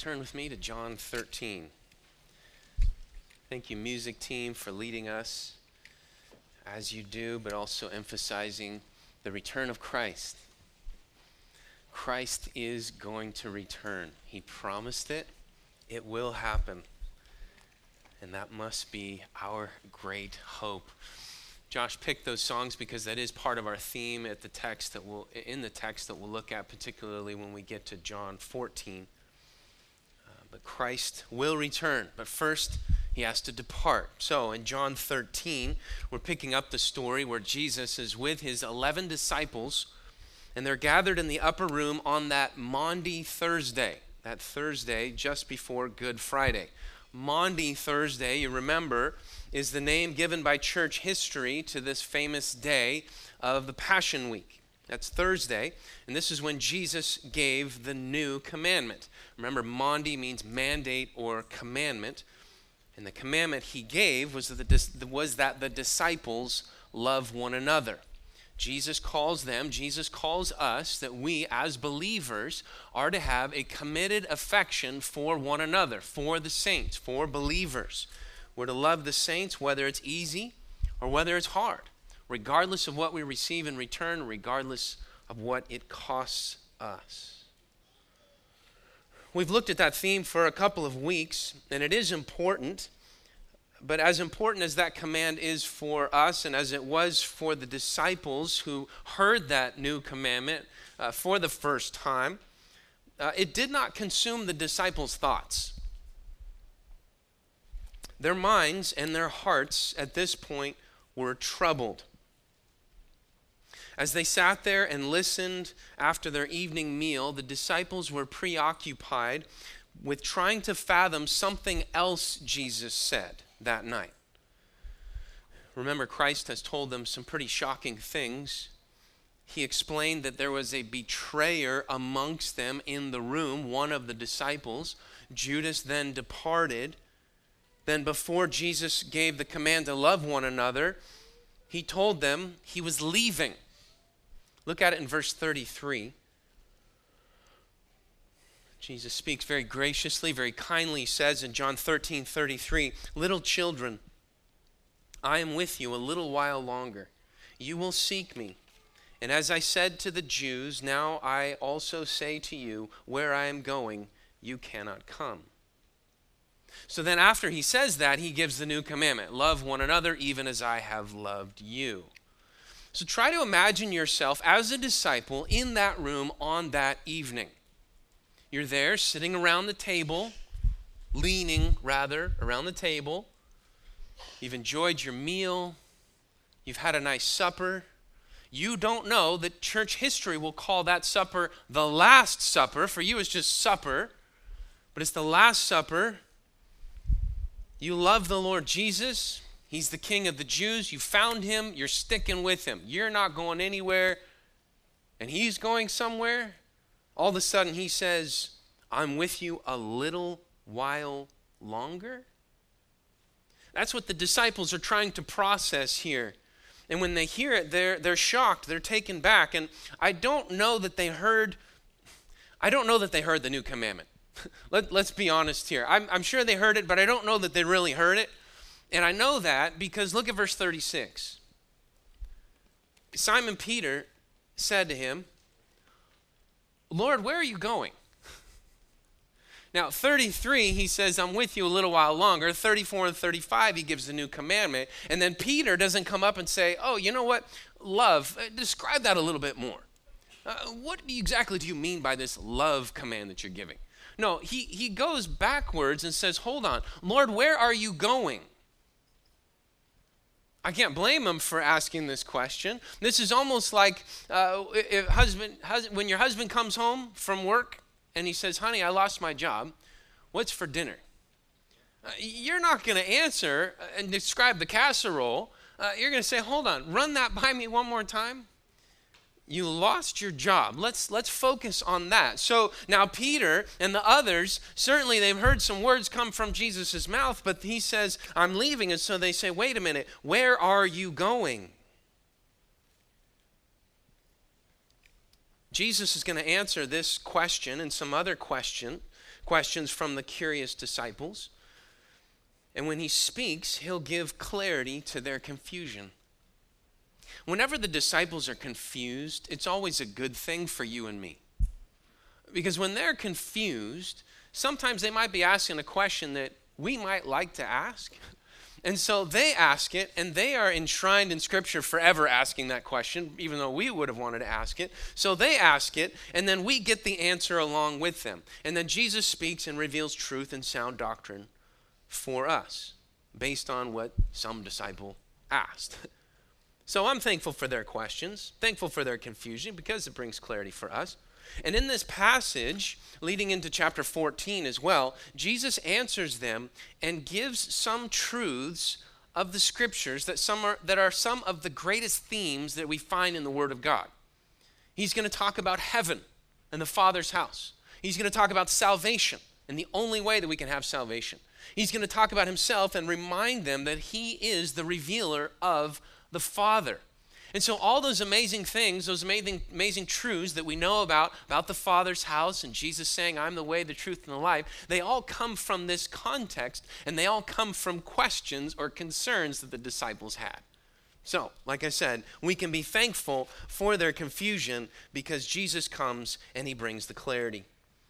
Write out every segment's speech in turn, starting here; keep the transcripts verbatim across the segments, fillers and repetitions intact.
turn with me to John thirteen. Thank you, music team, for leading us as you do, but also emphasizing the return of Christ. Christ is going to return. He promised it. It will happen. And that must be our great hope. Josh picked those songs because that is part of our theme at the text that we'll, in the text that we'll look at, particularly when we get to John fourteen. Uh, but Christ will return. But first, he has to depart. So in John thirteen, we're picking up the story where Jesus is with his eleven disciples, and they're gathered in the upper room on that Maundy Thursday, that Thursday just before Good Friday. Maundy Thursday, you remember, is the name given by church history to this famous day of the Passion Week. That's Thursday, and this is when Jesus gave the new commandment. Remember, Maundy means mandate or commandment, and the commandment he gave was that the, was that the disciples love one another. Jesus calls them, Jesus calls us that we as believers are to have a committed affection for one another, for the saints, for believers. We're to love the saints whether it's easy or whether it's hard, regardless of what we receive in return, regardless of what it costs us. We've looked at that theme for a couple of weeks, and it is important. But as important as that command is for us and as it was for the disciples who heard that new commandment uh, for the first time, uh, it did not consume the disciples' thoughts. Their minds and their hearts at this point were troubled. As they sat there and listened after their evening meal, the disciples were preoccupied with trying to fathom something else Jesus said that night. Remember, Christ has told them some pretty shocking things. He explained that there was a betrayer amongst them in the room, one of the disciples. Judas then departed. Then before Jesus gave the command to love one another, he told them he was leaving. Look at it in verse thirty-three. Jesus speaks very graciously, very kindly. He says in John thirteen thirty-three, "Little children, I am with you a little while longer. You will seek me. And as I said to the Jews, now I also say to you, where I am going, you cannot come." So then after he says that, he gives the new commandment. Love one another even as I have loved you. So try to imagine yourself as a disciple in that room on that evening. You're there sitting around the table, leaning rather around the table. You've enjoyed your meal. You've had a nice supper. You don't know that church history will call that supper the Last Supper. For you, it's just supper, but it's the Last Supper. You love the Lord Jesus. He's the King of the Jews. You found him. You're sticking with him. You're not going anywhere, and he's going somewhere. All of a sudden, he says, I'm with you a little while longer. That's what the disciples are trying to process here. And when they hear it, they're, they're shocked. They're taken back. And I don't know that they heard, I don't know that they heard the new commandment. Let, let's be honest here. I'm, I'm sure they heard it, but I don't know that they really heard it. And I know that because look at verse thirty-six. Simon Peter said to him, Lord, where are you going? Now, thirty-three, he says, I'm with you a little while longer. thirty-four and thirty-five, he gives the new commandment. And then Peter doesn't come up and say, oh, you know what? Love, uh, describe that a little bit more. Uh, what exactly do you mean by this love command that you're giving? No, he, he goes backwards and says, hold on. Lord, where are you going? I can't blame him for asking this question. This is almost like uh, if husband, husband, when your husband comes home from work and he says, honey, I lost my job. What's for dinner? Uh, you're not going to answer and describe the casserole. Uh, you're going to say, hold on, run that by me one more time. You lost your job. Let's let's focus on that. So now Peter and the others, certainly they've heard some words come from Jesus' mouth, but he says, I'm leaving. And so they say, wait a minute, where are you going? Jesus is going to answer this question and some other question questions from the curious disciples. And when he speaks, he'll give clarity to their confusion. Whenever the disciples are confused, it's always a good thing for you and me. Because when they're confused, sometimes they might be asking a question that we might like to ask. And so they ask it, and they are enshrined in Scripture forever asking that question, even though we would have wanted to ask it. So they ask it, and then we get the answer along with them. And then Jesus speaks and reveals truth and sound doctrine for us, based on what some disciple asked. So I'm thankful for their questions, thankful for their confusion, because it brings clarity for us. And in this passage, leading into chapter fourteen as well, Jesus answers them and gives some truths of the Scriptures that some are that are some of the greatest themes that we find in the Word of God. He's going to talk about heaven and the Father's house. He's going to talk about salvation and the only way that we can have salvation. He's going to talk about himself and remind them that he is the revealer of the Father. And so all those amazing things, those amazing, amazing truths that we know about, about the Father's house and Jesus saying, I'm the way, the truth, and the life, they all come from this context, and they all come from questions or concerns that the disciples had. So, like I said, we can be thankful for their confusion because Jesus comes and he brings the clarity.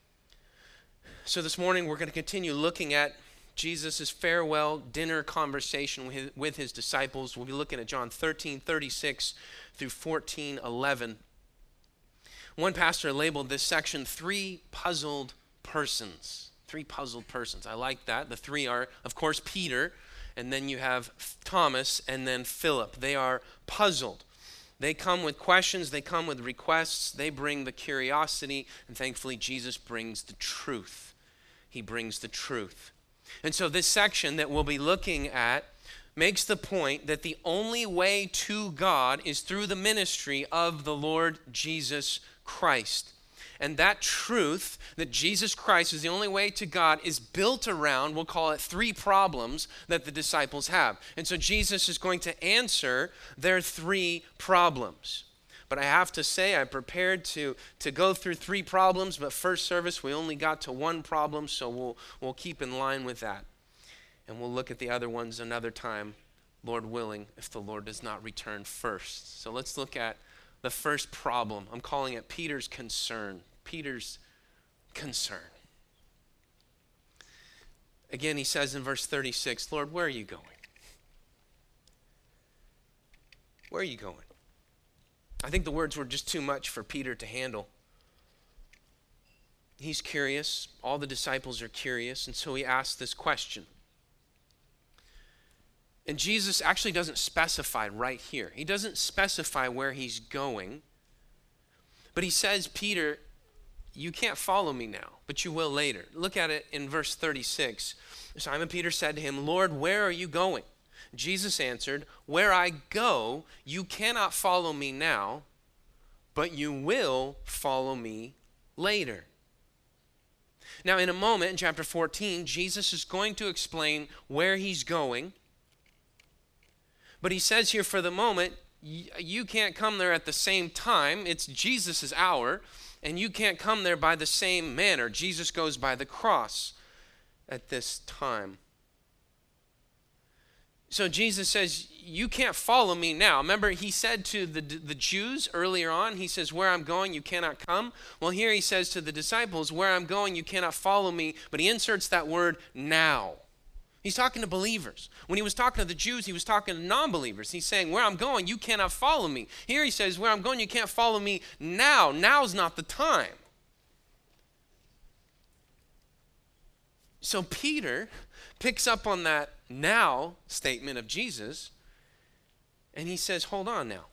So this morning we're going to continue looking at Jesus' farewell dinner conversation with his, with his disciples. We'll be looking at John thirteen thirty-six through fourteen eleven. One pastor labeled this section three puzzled persons. Three puzzled persons. I like that. The three are, of course, Peter, and then you have Thomas, and then Philip. They are puzzled. They come with questions. They come with requests. They bring the curiosity, and thankfully Jesus brings the truth. He brings the truth. And so this section that we'll be looking at makes the point that the only way to God is through the ministry of the Lord Jesus Christ. And that truth, that Jesus Christ is the only way to God, is built around, we'll call it three problems that the disciples have. And so Jesus is going to answer their three problems. But I have to say, I prepared to, to go through three problems, but first service we only got to one problem, so we'll, we'll keep in line with that. And we'll look at the other ones another time, Lord willing, if the Lord does not return first. So let's look at the first problem. I'm calling it Peter's concern. Peter's concern. Again, he says in verse thirty-six, Lord, where are you going? Where are you going? I think the words were just too much for Peter to handle. He's curious. All the disciples are curious, and so he asks this question. And Jesus actually doesn't specify right here. He doesn't specify where he's going, but he says, Peter, you can't follow me now, but you will later. Look at it in verse thirty-six. Simon Peter said to him, Lord, where are you going? Jesus answered, where I go, you cannot follow me now, but you will follow me later. Now, in a moment, in chapter fourteen, Jesus is going to explain where he's going. But he says here for the moment, you can't come there at the same time. It's Jesus' hour, and you can't come there by the same manner. Jesus goes by the cross at this time. So Jesus says, you can't follow me now. Remember, he said to the, the Jews earlier on, he says, where I'm going, you cannot come. Well, here he says to the disciples, where I'm going, you cannot follow me. But he inserts that word now. He's talking to believers. When he was talking to the Jews, he was talking to non-believers. He's saying, where I'm going, you cannot follow me. Here he says, where I'm going, you can't follow me now. Now's not the time. So Peter picks up on that now statement of Jesus, and he says, hold on now.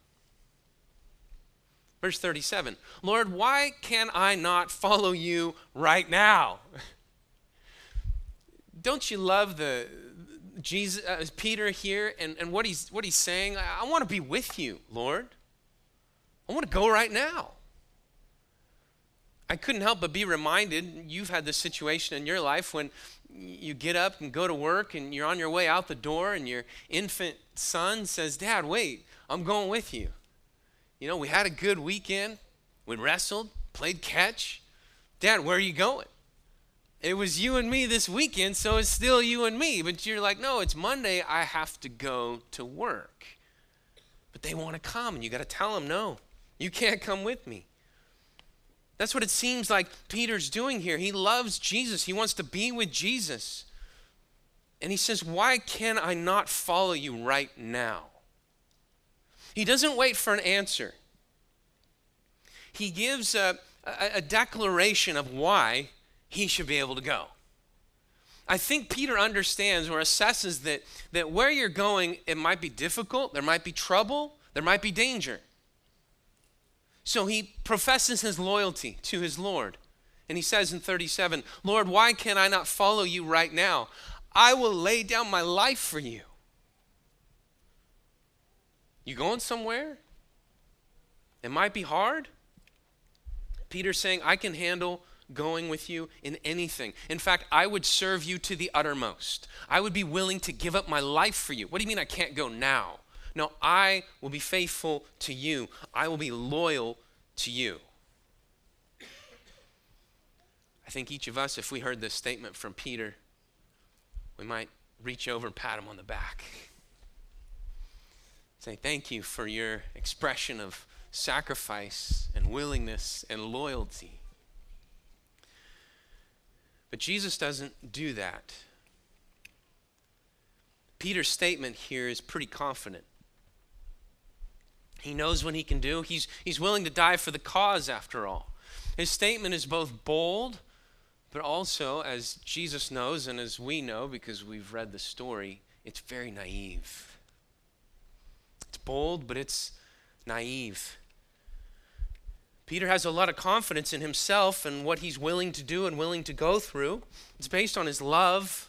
Verse thirty-seven, Lord, why can I not follow you right now? Don't you love the Jesus, uh, Peter here and, and what he's what he's saying? I, I want to be with you, Lord. I want to go right now. I couldn't help but be reminded, you've had this situation in your life when you get up and go to work and you're on your way out the door and your infant son says, Dad, wait, I'm going with you. You know, we had a good weekend. We wrestled, played catch. Dad, where are you going? It was you and me this weekend, so it's still you and me. But you're like, no, it's Monday. I have to go to work. But they want to come, and you got to tell them, no, you can't come with me. That's what it seems like Peter's doing here. He loves Jesus. He wants to be with Jesus. And he says, why can I not follow you right now? He doesn't wait for an answer. He gives a, a, a declaration of why he should be able to go. I think Peter understands or assesses that, that where you're going, it might be difficult, there might be trouble, there might be danger. So he professes his loyalty to his Lord. And he says in thirty-seven, Lord, why can I not follow you right now? I will lay down my life for you. You going somewhere? It might be hard. Peter's saying, I can handle going with you in anything. In fact, I would serve you to the uttermost. I would be willing to give up my life for you. What do you mean I can't go now? No, I will be faithful to you. I will be loyal to you. I think each of us, if we heard this statement from Peter, we might reach over and pat him on the back. Say, thank you for your expression of sacrifice and willingness and loyalty. But Jesus doesn't do that. Peter's statement here is pretty confident. He knows what he can do. He's, he's willing to die for the cause, after all. His statement is both bold, but also, as Jesus knows and as we know because we've read the story, it's very naive. It's bold, but it's naive. Peter has a lot of confidence in himself and what he's willing to do and willing to go through. It's based on his love.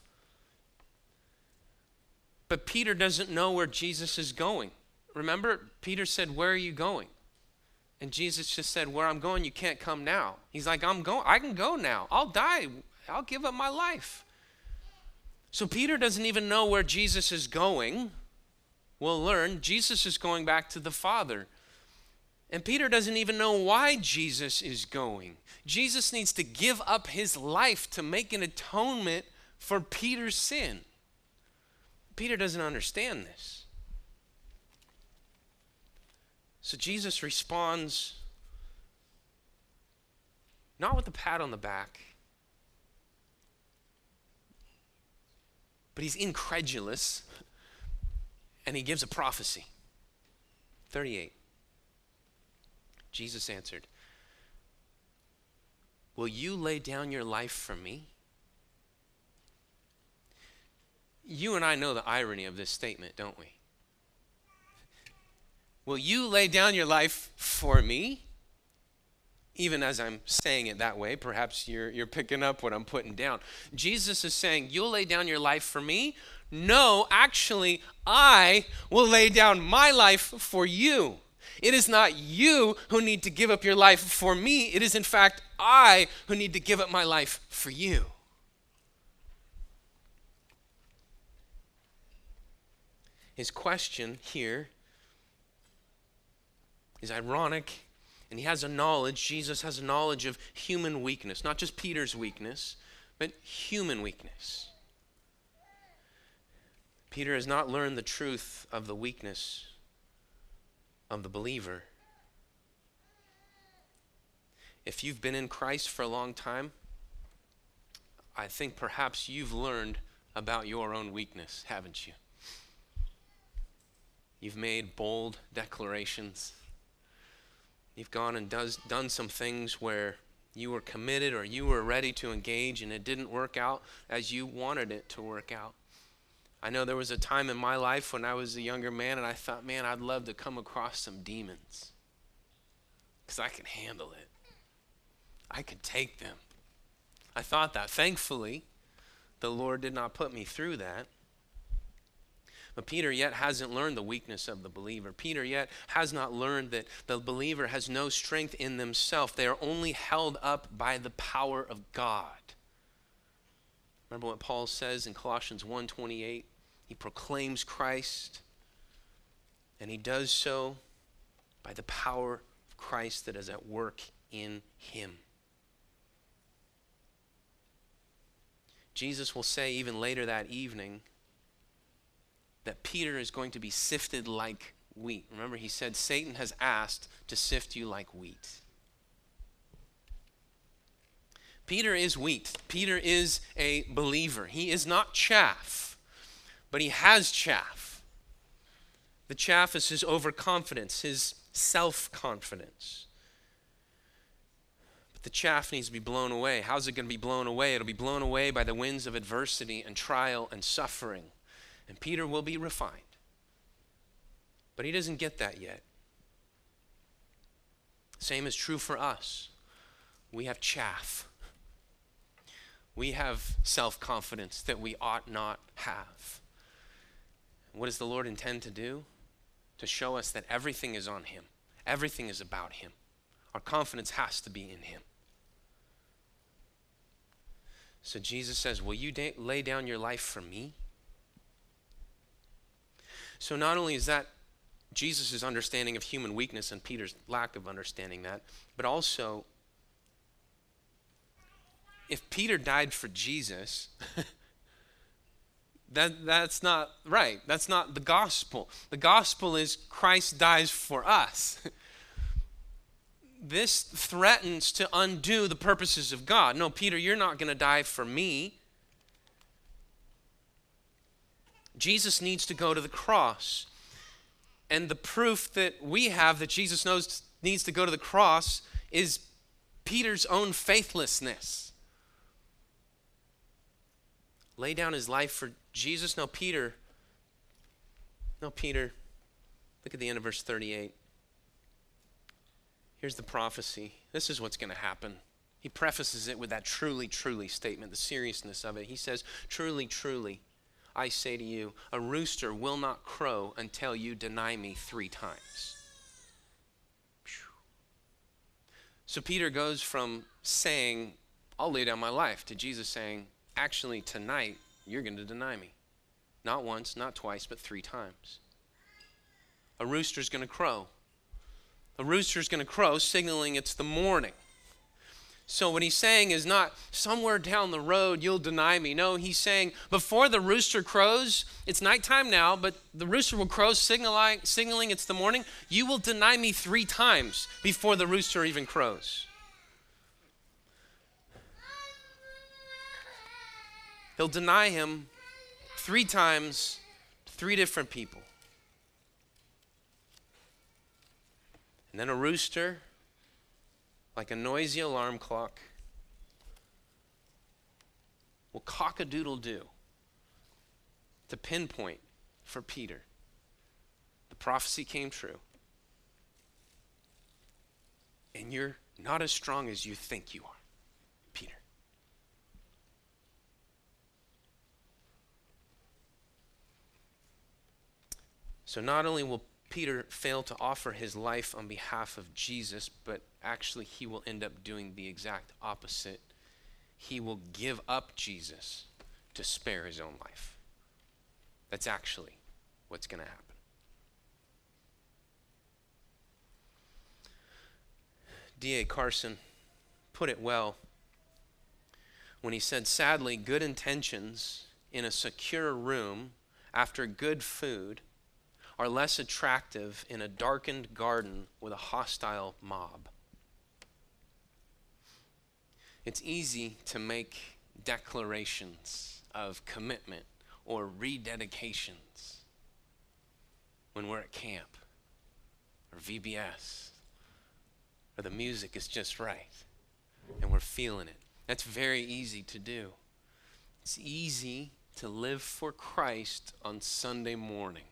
But Peter doesn't know where Jesus is going. Remember, Peter said, where are you going? And Jesus just said, where I'm going, you can't come now. He's like, I'm going, I can go now. I'll die. I'll give up my life. So Peter doesn't even know where Jesus is going. We'll learn Jesus is going back to the Father. And Peter doesn't even know why Jesus is going. Jesus needs to give up his life to make an atonement for Peter's sin. Peter doesn't understand this. So Jesus responds not with a pat on the back, but he's incredulous, and he gives a prophecy. thirty-eight. Jesus answered, will you lay down your life for me? You and I know the irony of this statement, don't we? Will you lay down your life for me? Even as I'm saying it that way, perhaps you're, you're picking up what I'm putting down. Jesus is saying, you'll lay down your life for me? No, actually, I will lay down my life for you. It is not you who need to give up your life for me. It is, in fact, I who need to give up my life for you. His question here is ironic, and he has a knowledge, Jesus has a knowledge of human weakness, not just Peter's weakness, but human weakness. Peter has not learned the truth of the weakness of the believer. If you've been in Christ for a long time, I think perhaps you've learned about your own weakness, haven't you? You've made bold declarations. You've gone and does, done some things where you were committed or you were ready to engage and it didn't work out as you wanted it to work out. I know there was a time in my life when I was a younger man and I thought, man, I'd love to come across some demons because I can handle it. I could take them. I thought that. Thankfully, the Lord did not put me through that. But Peter yet hasn't learned the weakness of the believer. Peter yet has not learned that the believer has no strength in themselves. They are only held up by the power of God. Remember what Paul says in Colossians one twenty-eight? He proclaims Christ, and he does so by the power of Christ that is at work in him. Jesus will say even later that evening that Peter is going to be sifted like wheat. Remember, he said, Satan has asked to sift you like wheat. Peter is wheat. Peter is a believer. He is not chaff, but he has chaff. The chaff is his overconfidence, his self-confidence. But the chaff needs to be blown away. How's it going to be blown away? It'll be blown away by the winds of adversity and trial and suffering. And Peter will be refined. But he doesn't get that yet. Same is true for us. We have chaff. We have self-confidence that we ought not have. What does the Lord intend to do? To show us that everything is on him. Everything is about him. Our confidence has to be in him. So Jesus says, will you da- lay down your life for me? So not only is that Jesus' understanding of human weakness and Peter's lack of understanding that, but also, if Peter died for Jesus, that that's not right. That's not the gospel. The gospel is Christ dies for us. This threatens to undo the purposes of God. No, Peter, you're not going to die for me. Jesus needs to go to the cross. And the proof that we have that Jesus knows needs to go to the cross is Peter's own faithlessness. Lay down his life for Jesus. No, Peter. No, Peter. Look at the end of verse thirty-eight. Here's the prophecy. This is what's going to happen. He prefaces it with that truly, truly statement, the seriousness of it. He says, truly, truly, I say to you, a rooster will not crow until you deny me three times. So Peter goes from saying, I'll lay down my life, to Jesus saying, actually, tonight, you're going to deny me. Not once, not twice, but three times. A rooster's going to crow. A rooster's going to crow, signaling it's the morning. So what he's saying is not somewhere down the road you'll deny me. No, he's saying before the rooster crows, it's nighttime now, but the rooster will crow, signaling, signaling it's the morning. You will deny me three times before the rooster even crows. He'll deny him three times, three different people. And then a rooster, like a noisy alarm clock, will cock-a-doodle-doo to pinpoint for Peter. The prophecy came true. And you're not as strong as you think you are, Peter. So not only will Peter failed to offer his life on behalf of Jesus, but actually he will end up doing the exact opposite. He will give up Jesus to spare his own life. That's actually what's going to happen. D A Carson put it well when he said, sadly, good intentions in a secure room after good food are less attractive in a darkened garden with a hostile mob. It's easy to make declarations of commitment or rededications when we're at camp or V B S or the music is just right and we're feeling it. That's very easy to do. It's easy to live for Christ on Sunday morning.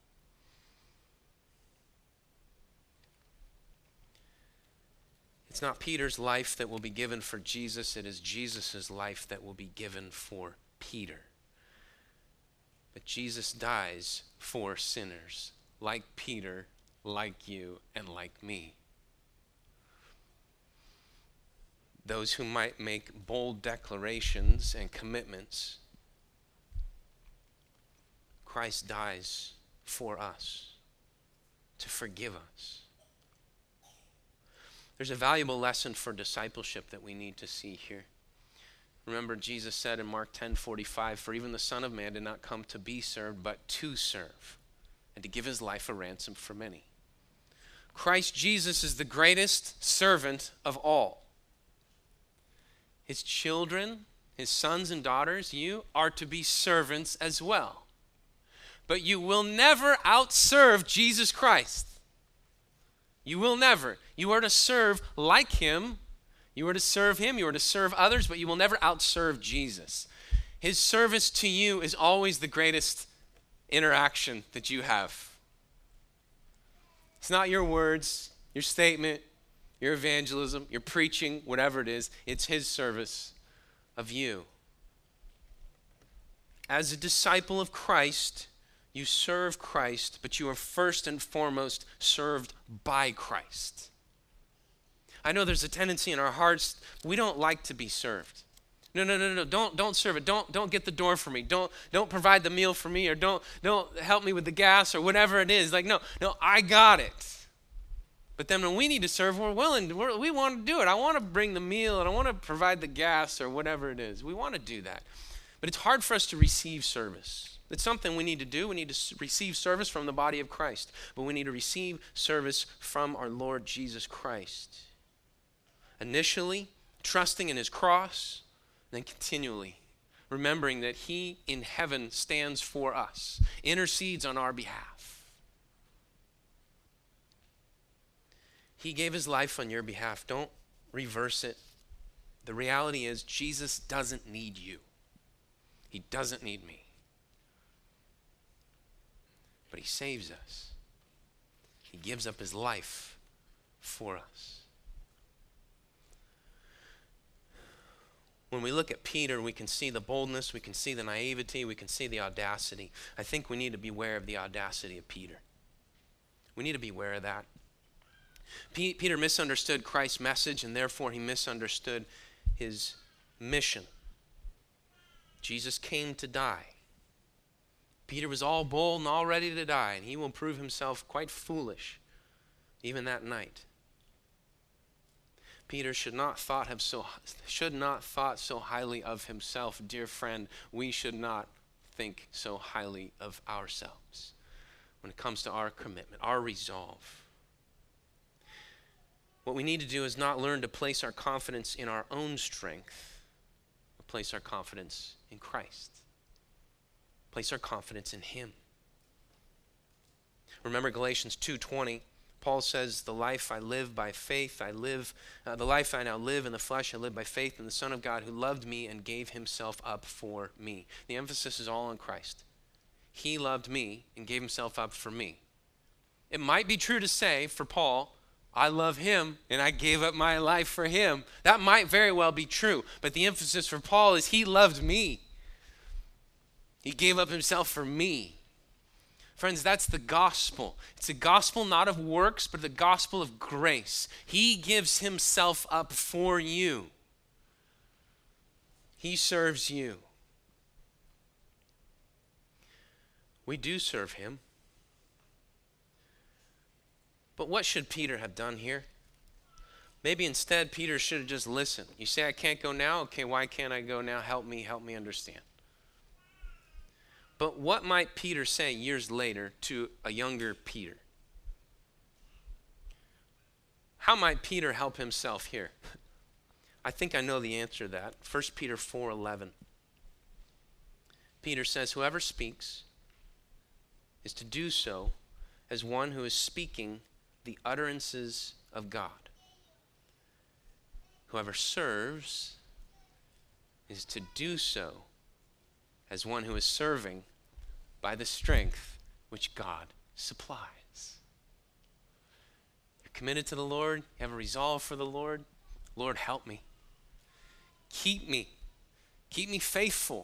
It's not Peter's life that will be given for Jesus. It is Jesus' life that will be given for Peter. But Jesus dies for sinners, like Peter, like you, and like me. Those who might make bold declarations and commitments, Christ dies for us, to forgive us. There's a valuable lesson for discipleship that we need to see here. Remember, Jesus said in Mark ten forty-five, "For even the Son of Man did not come to be served, but to serve, and to give his life a ransom for many." Christ Jesus is the greatest servant of all. His children, his sons and daughters, you are to be servants as well. But you will never outserve Jesus Christ. You will never. You are to serve like him. You are to serve him. You are to serve others, but you will never outserve Jesus. His service to you is always the greatest interaction that you have. It's not your words, your statement, your evangelism, your preaching, whatever it is. It's his service of you. As a disciple of Christ, you serve Christ, but you are first and foremost served by Christ. I know there's a tendency in our hearts, we don't like to be served. No, no, no, no, don't, don't serve it. Don't, don't get the door for me. Don't, don't provide the meal for me, or don't, don't help me with the gas or whatever it is. Like, no, no, I got it. But then when we need to serve, we're willing, we're, we want to do it. I want to bring the meal and I want to provide the gas or whatever it is. We want to do that. But it's hard for us to receive service. It's something we need to do. We need to receive service from the body of Christ. But we need to receive service from our Lord Jesus Christ. Initially, trusting in his cross, then continually remembering that he in heaven stands for us, intercedes on our behalf. He gave his life on your behalf. Don't reverse it. The reality is Jesus doesn't need you. He doesn't need me. But he saves us. He gives up his life for us. When we look at Peter, we can see the boldness, we can see the naivety, we can see the audacity. I think we need to be aware of the audacity of Peter. We need to be aware of that. P- Peter misunderstood Christ's message, and therefore he misunderstood his mission. Jesus came to die. Peter was all bold and all ready to die, and he will prove himself quite foolish even that night. Peter should not thought have so should not thought so highly of himself. Dear friend, we should not think so highly of ourselves when it comes to our commitment, our resolve. What we need to do is not learn to place our confidence in our own strength, but place our confidence in Christ. Place our confidence in him. Remember Galatians two twenty. Paul says, the life I live by faith, I live, uh, the life I now live in the flesh, I live by faith in the Son of God who loved me and gave himself up for me. The emphasis is all on Christ. He loved me and gave himself up for me. It might be true to say for Paul, I love him and I gave up my life for him. That might very well be true, but the emphasis for Paul is he loved me. He gave up himself for me. Friends, that's the gospel. It's a gospel not of works, but the gospel of grace. He gives himself up for you. He serves you. We do serve him. But what should Peter have done here? Maybe instead Peter should have just listened. You say, I can't go now? Okay, why can't I go now? Help me, help me understand. But what might Peter say years later to a younger Peter? How might Peter help himself here? I think I know the answer to that. First Peter four eleven. Peter says, whoever speaks is to do so as one who is speaking the utterances of God. Whoever serves is to do so as one who is serving by the strength which God supplies. You're committed to the Lord. You have a resolve for the Lord. Lord, help me. Keep me. Keep me faithful.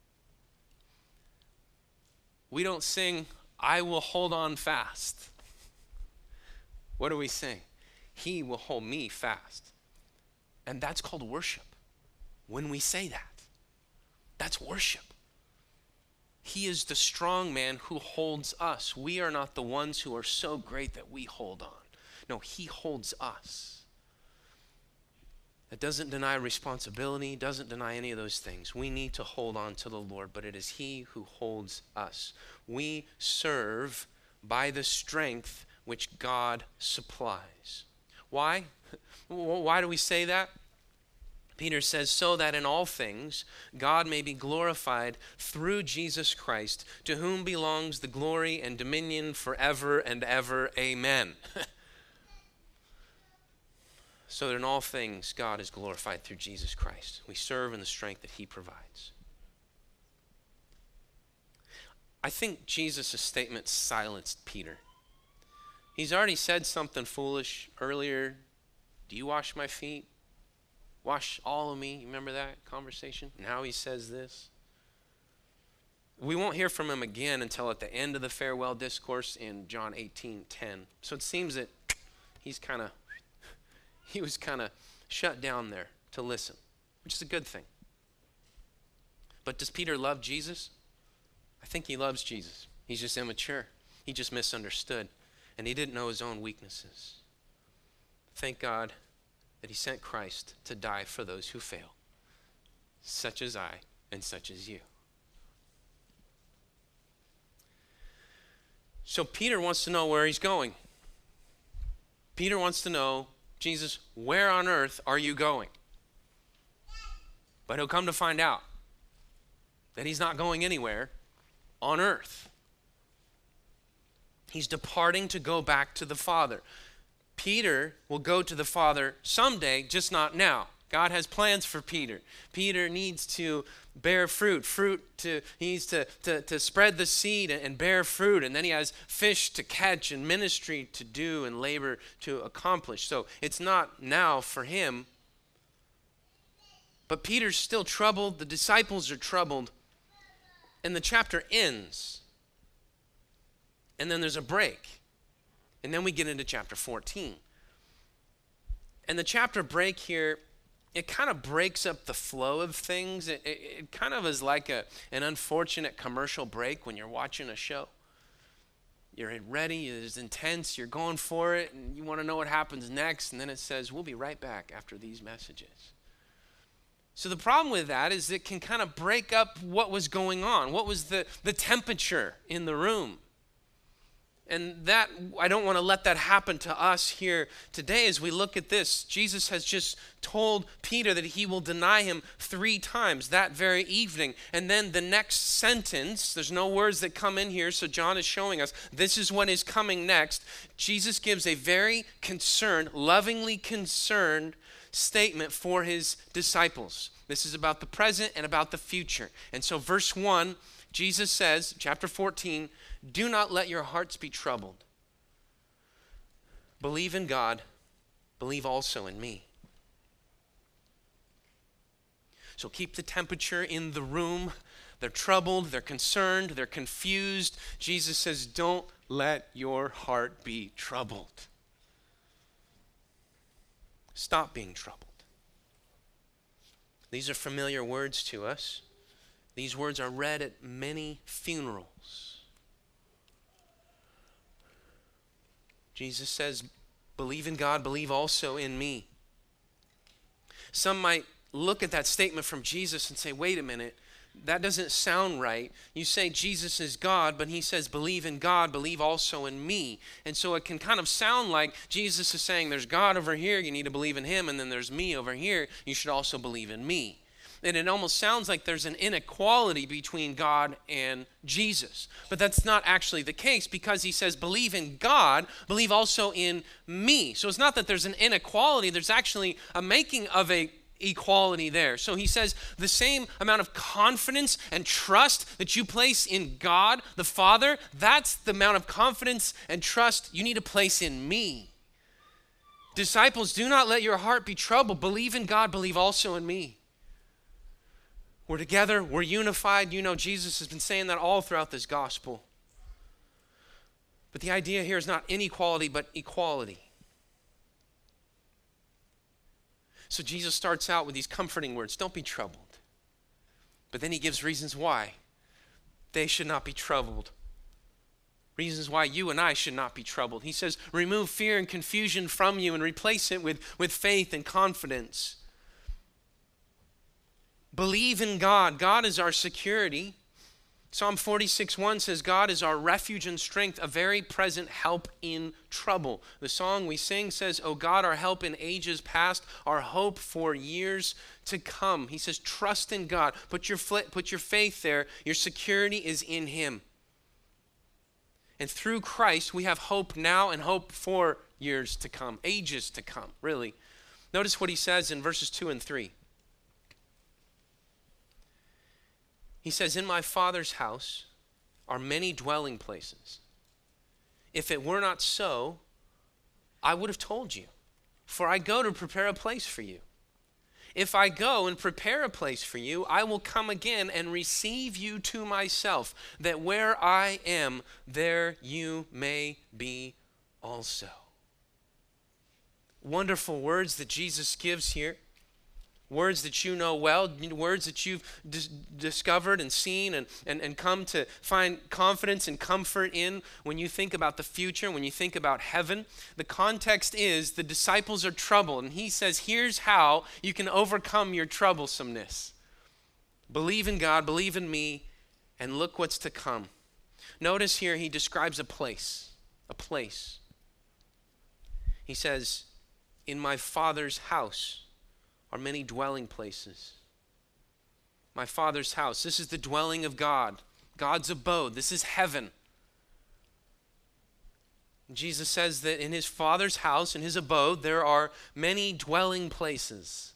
We don't sing, I will hold on fast. What do we sing? He will hold me fast. And that's called worship. When we say that, that's worship. He is the strong man who holds us. We are not the ones who are so great that we hold on. No, he holds us. that doesn't deny responsibility, doesn't deny any of those things. We need to hold on to the Lord, but it is He who holds us. We serve by the strength which God supplies. Why? Why do we say that? Peter says, so that in all things God may be glorified through Jesus Christ, to whom belongs the glory and dominion forever and ever. Amen. So that in all things God is glorified through Jesus Christ. We serve in the strength that He provides. I think Jesus' statement silenced Peter. He's already said something foolish earlier. Do you wash my feet? Wash all of me. You remember that conversation? Now he says this. We won't hear from him again until at the end of the farewell discourse in John eighteen ten. So it seems that he's kind of, he was kind of shut down there to listen, which is a good thing. But does Peter love Jesus? I think he loves Jesus. He's just immature. He just misunderstood, and he didn't know his own weaknesses. Thank God that He sent Christ to die for those who fail, such as I and such as you. So Peter wants to know where he's going. Peter wants to know, Jesus, where on earth are you going? But he'll come to find out that he's not going anywhere on earth. He's departing to go back to the Father. Peter will go to the Father someday, just not now. God has plans for Peter. Peter needs to bear fruit. Fruit to he needs to, to, to spread the seed and bear fruit. And then he has fish to catch and ministry to do and labor to accomplish. So it's not now for him. But Peter's still troubled. The disciples are troubled. And the chapter ends. And then there's a break. And then we get into chapter fourteen. And the chapter break here, it kind of breaks up the flow of things. It, it, it kind of is like a, an unfortunate commercial break when you're watching a show. You're ready, it's intense, you're going for it, and you want to know what happens next. And then it says, we'll be right back after these messages. So the problem with that is it can kind of break up what was going on. What was the, the temperature in the room? And that, I don't want to let that happen to us here today as we look at this. Jesus has just told Peter that he will deny him three times that very evening. And then the next sentence, there's no words that come in here, so John is showing us this is what is coming next. Jesus gives a very concerned, lovingly concerned statement for his disciples. This is about the present and about the future. And so verse one, Jesus says, chapter fourteen, do not let your hearts be troubled. Believe in God. Believe also in me. So keep the temperature in the room. They're troubled. They're concerned. They're confused. Jesus says, don't let your heart be troubled. Stop being troubled. These are familiar words to us. These words are read at many funerals. Jesus says, believe in God, believe also in me. Some might look at that statement from Jesus and say, wait a minute, that doesn't sound right. You say Jesus is God, but he says, believe in God, believe also in me. And so it can kind of sound like Jesus is saying, there's God over here, you need to believe in him, and then there's me over here, you should also believe in me. And it almost sounds like there's an inequality between God and Jesus. But that's not actually the case, because he says, believe in God, believe also in me. So it's not that there's an inequality, there's actually a making of a equality there. So he says the same amount of confidence and trust that you place in God, the Father, that's the amount of confidence and trust you need to place in me. Disciples, do not let your heart be troubled. Believe in God, believe also in me. We're together, we're unified. You know, Jesus has been saying that all throughout this gospel. But the idea here is not inequality, but equality. So Jesus starts out with these comforting words, don't be troubled. But then he gives reasons why they should not be troubled. Reasons why you and I should not be troubled. He says, remove fear and confusion from you and replace it with, with faith and confidence. Believe in God. God is our security. Psalm forty-six one says, God is our refuge and strength, a very present help in trouble. The song we sing says, O God, our help in ages past, our hope for years to come. He says, trust in God. Put your, put your faith there. Your security is in him. And through Christ, we have hope now and hope for years to come, ages to come, really. Notice what he says in verses two and three. He says, in my Father's house are many dwelling places. If it were not so, I would have told you, for I go to prepare a place for you. If I go and prepare a place for you, I will come again and receive you to myself, that where I am, there you may be also. Wonderful words that Jesus gives here. Words that you know well, words that you've dis- discovered and seen and, and, and come to find confidence and comfort in when you think about the future, when you think about heaven. The context is the disciples are troubled, and he says, here's how you can overcome your troublesomeness. Believe in God, believe in me, and look what's to come. Notice here he describes a place, a place. He says, in my Father's house are many dwelling places. My Father's house. This is the dwelling of God, God's abode. This is heaven. Jesus says that in his Father's house, in his abode, there are many dwelling places.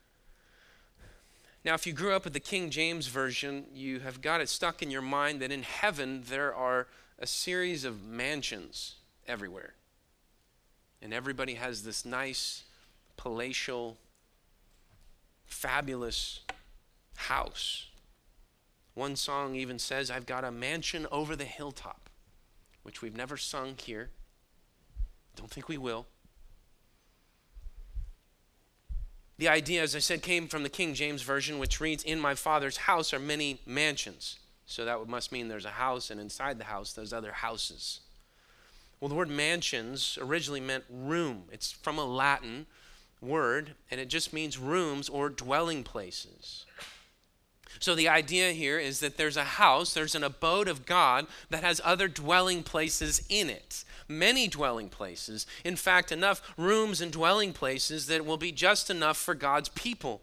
Now, if you grew up with the King James Version, you have got it stuck in your mind that in heaven there are a series of mansions everywhere. And everybody has this nice, palatial, fabulous house. One song even says, I've got a mansion over the hilltop, which we've never sung here. Don't think we will. The idea, as I said, came from the King James Version, which reads, in my Father's house are many mansions. So that must mean there's a house, and inside the house there's other houses. Well, the word mansions originally meant room. It's from a Latin word, and it just means rooms or dwelling places. So the idea here is that there's a house, there's an abode of God that has other dwelling places in it. Many dwelling places. In fact, enough rooms and dwelling places that will be just enough for God's people.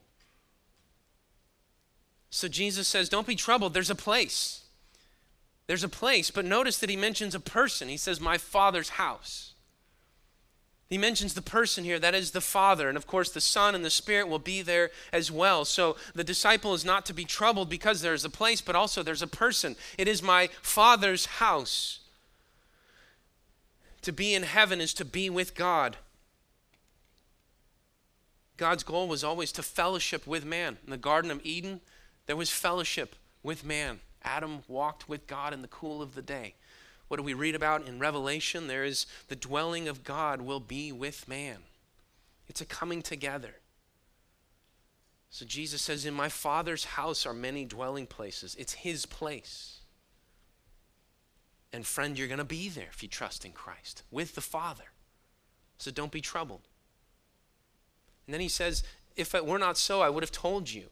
So Jesus says, don't be troubled. There's a place. There's a place, but notice that he mentions a person. He says, my Father's house. He mentions the person here, that is the Father. And of course, the Son and the Spirit will be there as well. So the disciple is not to be troubled because there's a place, but also there's a person. It is my Father's house. To be in heaven is to be with God. God's goal was always to fellowship with man. In the Garden of Eden, there was fellowship with man. Adam walked with God in the cool of the day. What do we read about in Revelation? There is the dwelling of God will be with man. It's a coming together. So Jesus says, in my Father's house are many dwelling places. It's his place. And friend, you're going to be there if you trust in Christ, with the Father. So don't be troubled. And then he says, if it were not so, I would have told you.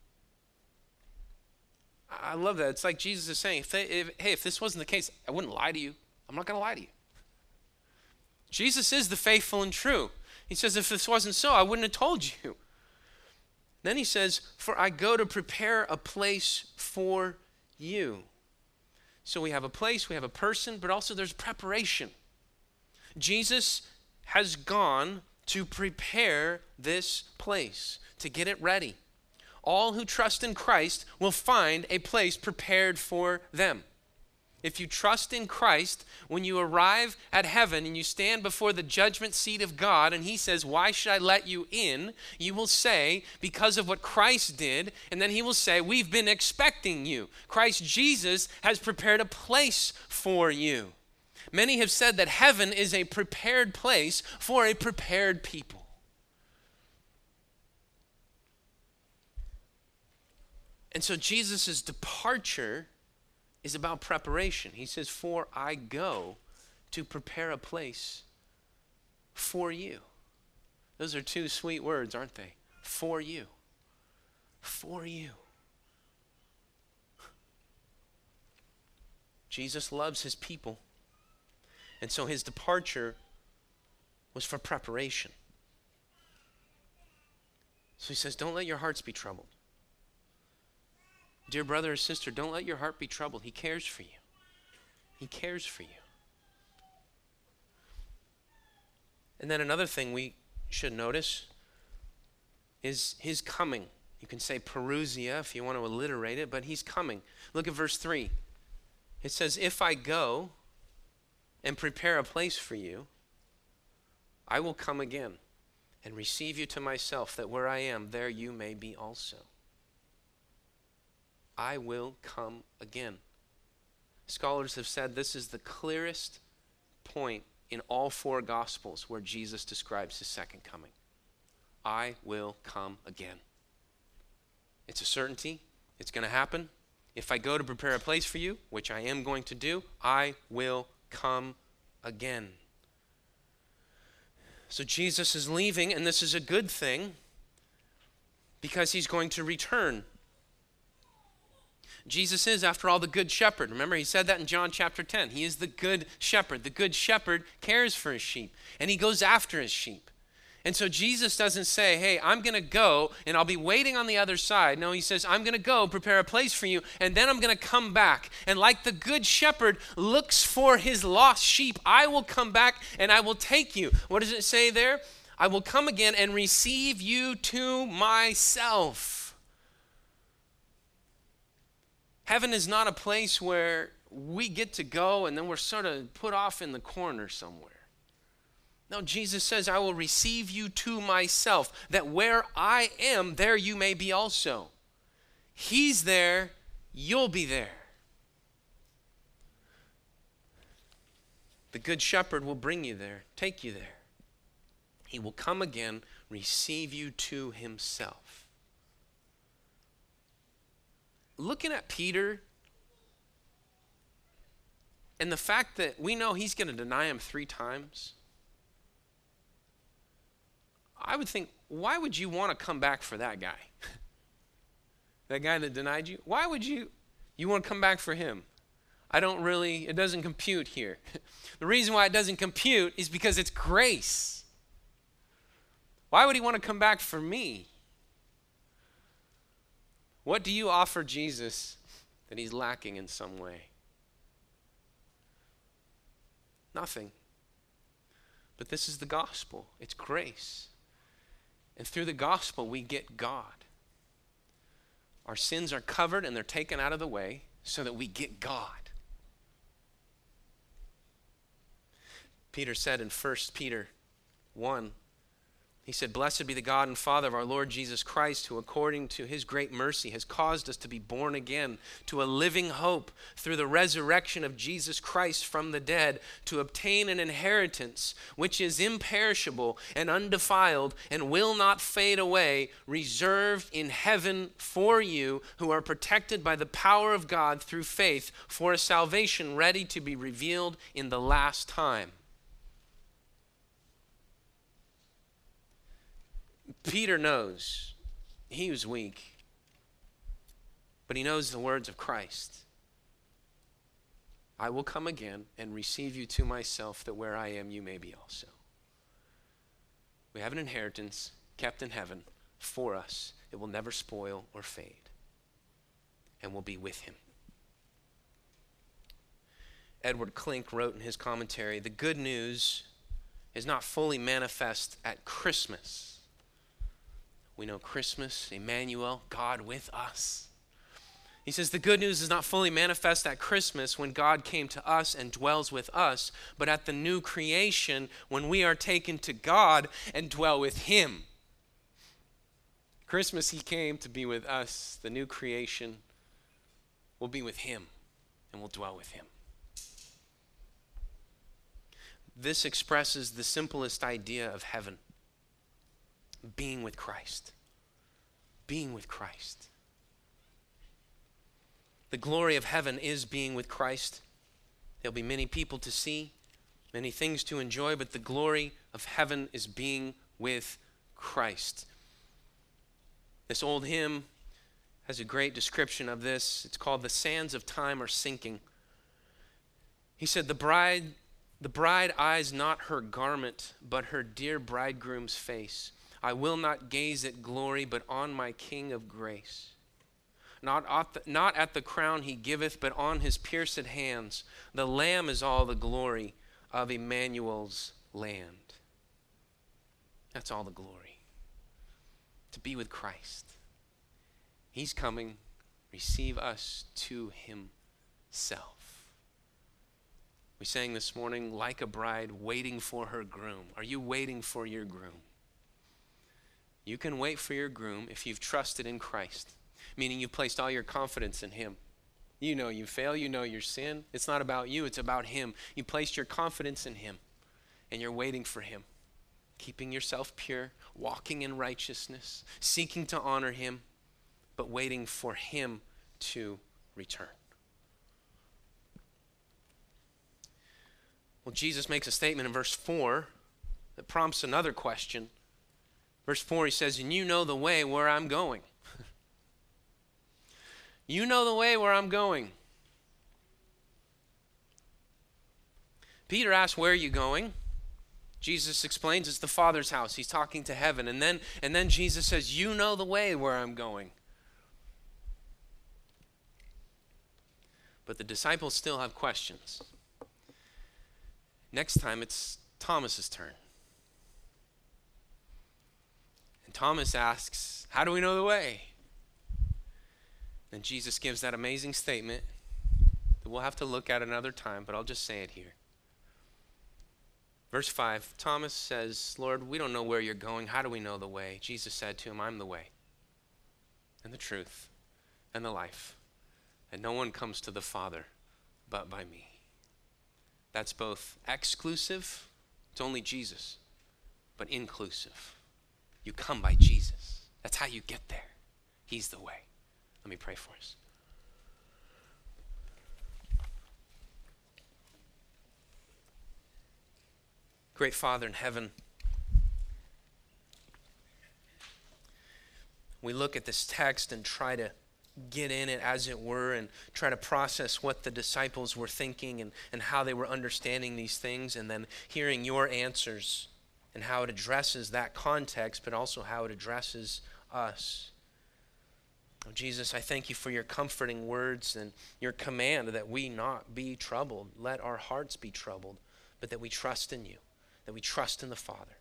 I love that. It's like Jesus is saying, if they, if, hey, if this wasn't the case, I wouldn't lie to you. I'm not going to lie to you. Jesus is the faithful and true. He says, if this wasn't so, I wouldn't have told you. Then he says, for I go to prepare a place for you. So we have a place, we have a person, but also there's preparation. Jesus has gone to prepare this place, to get it ready. All who trust in Christ will find a place prepared for them. If you trust in Christ, when you arrive at heaven and you stand before the judgment seat of God and he says, why should I let you in? You will say, because of what Christ did. And then he will say, we've been expecting you. Christ Jesus has prepared a place for you. Many have said that heaven is a prepared place for a prepared people. And so Jesus' departure is about preparation. He says, for I go to prepare a place for you. Those are two sweet words, aren't they? For you. for you. Jesus loves his people. And so his departure was for preparation. So he says, don't let your hearts be troubled. Dear brother or sister, don't let your heart be troubled. He cares for you. He cares for you. And then another thing we should notice is his coming. You can say parousia if you want to alliterate it, but he's coming. Look at verse three. It says, if I go and prepare a place for you, I will come again and receive you to myself, that where I am, there you may be also. I will come again. Scholars have said this is the clearest point in all four Gospels where Jesus describes his second coming. I will come again. It's a certainty. It's going to happen. If I go to prepare a place for you, which I am going to do, I will come again. So Jesus is leaving, and this is a good thing because he's going to return. Jesus is, after all, the good shepherd. Remember, he said that in John chapter ten. He is the good shepherd. The good shepherd cares for his sheep, and he goes after his sheep. And so Jesus doesn't say, hey, I'm going to go and I'll be waiting on the other side. No, he says, I'm going to go prepare a place for you, and then I'm going to come back. And like the good shepherd looks for his lost sheep, I will come back and I will take you. What does it say there? I will come again and receive you to myself. Heaven is not a place where we get to go and then we're sort of put off in the corner somewhere. No, Jesus says, I will receive you to myself, that where I am, there you may be also. He's there, you'll be there. The good shepherd will bring you there, take you there. He will come again, receive you to himself. Looking at Peter and the fact that we know he's going to deny him three times, I would think, why would you want to come back for that guy? That guy that denied you? Why would you, you want to come back for him? I don't really, it doesn't compute here. The reason why it doesn't compute is because it's grace. Why would he want to come back for me? What do you offer Jesus that he's lacking in some way? Nothing. But this is the gospel. It's grace. And through the gospel, we get God. Our sins are covered and they're taken out of the way so that we get God. Peter said in First Peter one, he said, blessed be the God and Father of our Lord Jesus Christ, who according to his great mercy has caused us to be born again to a living hope through the resurrection of Jesus Christ from the dead, to obtain an inheritance which is imperishable and undefiled and will not fade away, reserved in heaven for you, who are protected by the power of God through faith for a salvation ready to be revealed in the last time. Peter knows he was weak, but he knows the words of Christ. I will come again and receive you to myself, that where I am, you may be also. We have an inheritance kept in heaven for us. It will never spoil or fade, and we'll be with him. Edward Klink wrote in his commentary, the good news is not fully manifest at Christmas. We know Christmas, Emmanuel, God with us. He says the good news is not fully manifest at Christmas when God came to us and dwells with us, but at the new creation when we are taken to God and dwell with him. Christmas, he came to be with us. The new creation will be with him and will dwell with him. This expresses the simplest idea of heaven. Being with Christ. Being with Christ. The glory of heaven is being with Christ. There'll be many people to see, many things to enjoy, but the glory of heaven is being with Christ. This old hymn has a great description of this. It's called "The sands of time are sinking." He said, the bride, the bride eyes not her garment, but her dear bridegroom's face. I will not gaze at glory, but on my King of grace. Not at, the, not at the crown he giveth, but on his pierced hands. The Lamb is all the glory of Emmanuel's land. That's all the glory. To be with Christ. He's coming. Receive us to himself. We sang this morning, like a bride waiting for her groom. Are you waiting for your groom? You can wait for your groom if you've trusted in Christ, meaning you've placed all your confidence in him. You know you fail, you know your sin. It's not about you, it's about him. You placed your confidence in him, and you're waiting for him, keeping yourself pure, walking in righteousness, seeking to honor him, but waiting for him to return. Well, Jesus makes a statement in verse four that prompts another question. Verse four, he says, and you know the way where I'm going. You know the way where I'm going. Peter asks, where are you going? Jesus explains it's the Father's house. He's talking to heaven. And then, and then Jesus says, you know the way where I'm going. But the disciples still have questions. Next time it's Thomas's turn. Thomas asks, how do we know the way? And Jesus gives that amazing statement that we'll have to look at another time, but I'll just say it here. Verse five, Thomas says, Lord, we don't know where you're going. How do we know the way? Jesus said to him, I'm the way and the truth and the life. And no one comes to the Father but by me. That's both exclusive, it's only Jesus, but inclusive. You come by Jesus. That's how you get there. He's the way. Let me pray for us. Great Father in heaven, we look at this text and try to get in it, as it were, and try to process what the disciples were thinking and, and how they were understanding these things, and then hearing your answers and how it addresses that context, but also how it addresses us. Oh, Jesus, I thank you for your comforting words and your command that we not be troubled. Let our hearts be troubled, but that we trust in you, that we trust in the Father.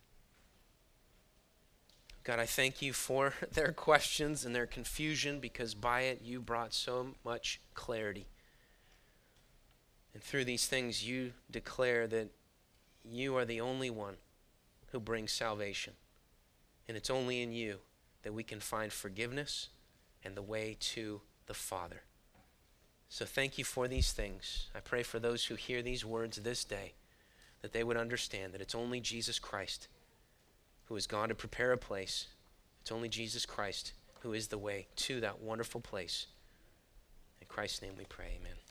God, I thank you for their questions and their confusion, because by it you brought so much clarity. And through these things you declare that you are the only one who brings salvation. And it's only in you that we can find forgiveness and the way to the Father. So thank you for these things. I pray for those who hear these words this day, that they would understand that it's only Jesus Christ who has gone to prepare a place. It's only Jesus Christ who is the way to that wonderful place. In Christ's name we pray, amen.